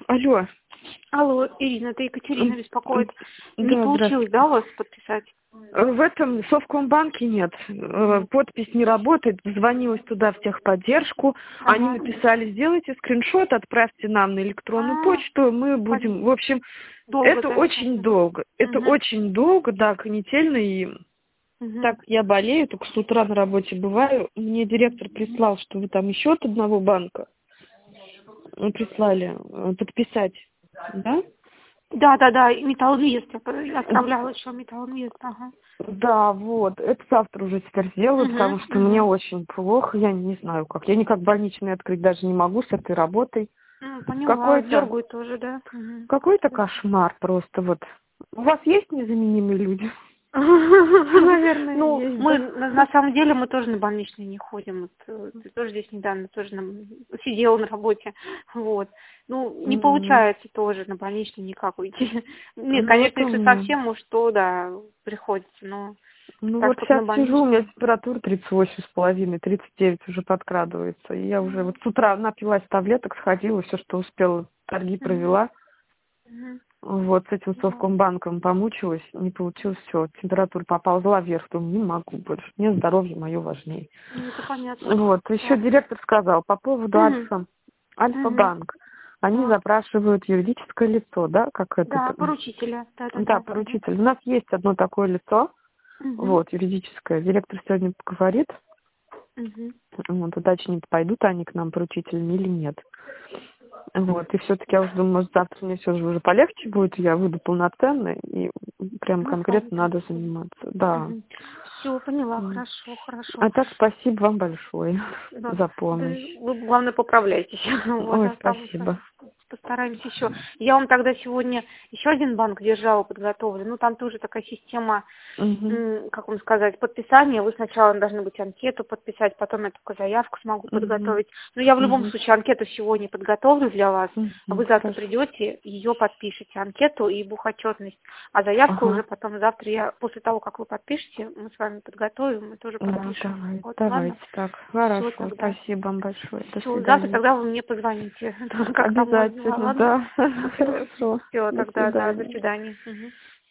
Алло. Алло, Ирина, это Екатерина беспокоит. Не Да, получилось, да, у вас подписать? в этом Совкомбанке нет. Подпись не работает. Звонилась туда в техподдержку. Они Ага. написали, сделайте скриншот, отправьте нам на электронную почту. Мы будем, в общем, Долго, это да, очень сейчас? долго. Это Угу. очень долго, да, канительно. И так я болею, только с утра на работе бываю. Мне директор прислал, что вы там еще от одного банка прислали подписать, да? Да, и Металлинвест. Я отправляла еще Металлинвест, ага. Да, вот. Это завтра уже теперь сделаю, потому что мне очень плохо. Я не знаю как. Я никак больничный открыть даже не могу с этой работой. Поняла, Какой-то дергают тоже, да? какой-то кошмар просто вот. У вас есть незаменимые люди? Наверное, Ну, есть, мы да? на самом деле мы тоже на больничный не ходим. Вот, ты тоже здесь недавно тоже сидела на работе. Вот. Ну, не получается тоже на больничный никак уйти. Нет, Ну, конечно, это если совсем уж то, да, приходится, но ну так, вот чтобы сейчас на сижу, у меня больничный. температура 38,5, 39 уже подкрадывается. И я уже вот с утра напилась таблеток, сходила, все, что успела, торги провела. Вот, с этим Совкомбанком помучилась, не получилось, все, температура поползла вверх, думаю, не могу больше, мне здоровье мое важнее. Ну, это понятно. Вот, еще директор сказал по поводу Альфа-банк. Они запрашивают юридическое лицо, да, как это? Да, поручителя. Да, поручитель. У нас есть одно такое лицо, вот, юридическое. Директор сегодня поговорит, вот, уточнит, пойдут они к нам поручителями или нет. Вот, и все-таки я уже думаю, может, завтра мне все же уже полегче будет, я выйду полноценно, и прям конкретно надо заниматься. Да. Все, поняла, хорошо. А так спасибо вам большое Да. за помощь. Вы, главное, поправляйтесь. Вот, Ой, осталось. спасибо. Постараемся еще. Я вам тогда сегодня еще один банк держала, подготовлю. Ну, там тоже такая система, как вам сказать, подписания. Вы сначала должны быть анкету подписать, потом я только заявку смогу подготовить. Но я в любом случае анкету сегодня подготовлю для вас. Вы завтра придете, ее подпишете, анкету и бухотчетность. А заявку уже потом завтра я, после того, как вы подпишете, мы с вами подготовим и тоже подпишем. Давай, Вот, давайте ладно? так. Всё Хорошо, тогда. спасибо вам большое. До Все, завтра свидания. тогда вы мне позвоните, как там у вас дела, Обязательно, ладно? да. Хорошо. Все, До тогда, да, до свидания. свидания.